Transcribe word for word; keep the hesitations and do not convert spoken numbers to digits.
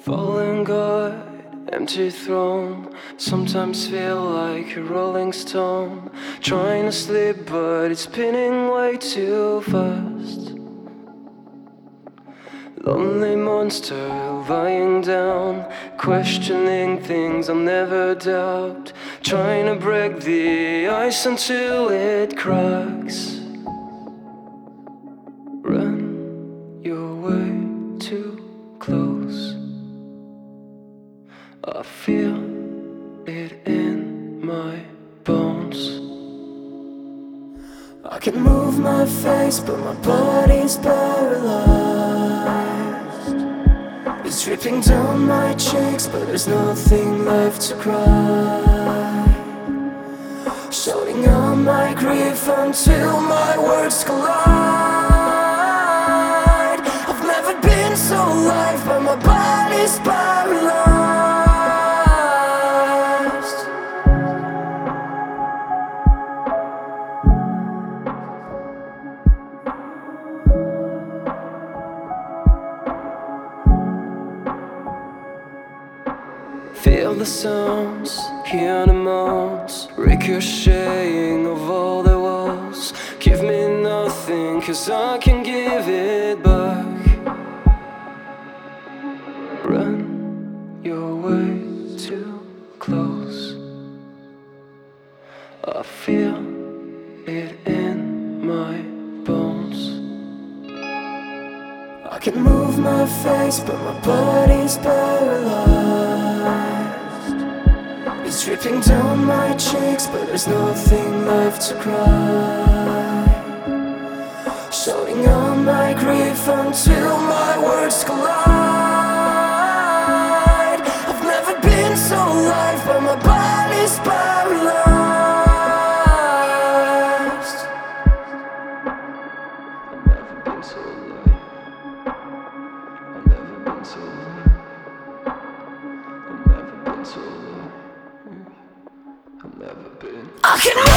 Fallen God, empty throne. Sometimes feel like a rolling stone, trying to sleep but it's spinning way too fast. Lonely monster lying down, questioning things I'll never doubt, trying to break the ice until it cracks. Run, you're way too close. I feel it in my bones. I can move my face, but my body's paralyzed. It's dripping down my cheeks, but there's nothing left to cry. Shouting out my grief until my words collide. I've never been so alive, but my body's paralyzed. Feel the sounds, hear the moans, ricocheting of all the walls. Give me nothing, cause I can give it back. Run, you're way too close. I feel it in my bones. I can move my face, but my body's paralyzed. It's dripping down my cheeks, but there's nothing left to cry. Shouting out my grief until my words collide. I've never been so alive, but my body's paralyzed. I've never been so alive. I've never been so alive. I've never been so alive. I've never been. I can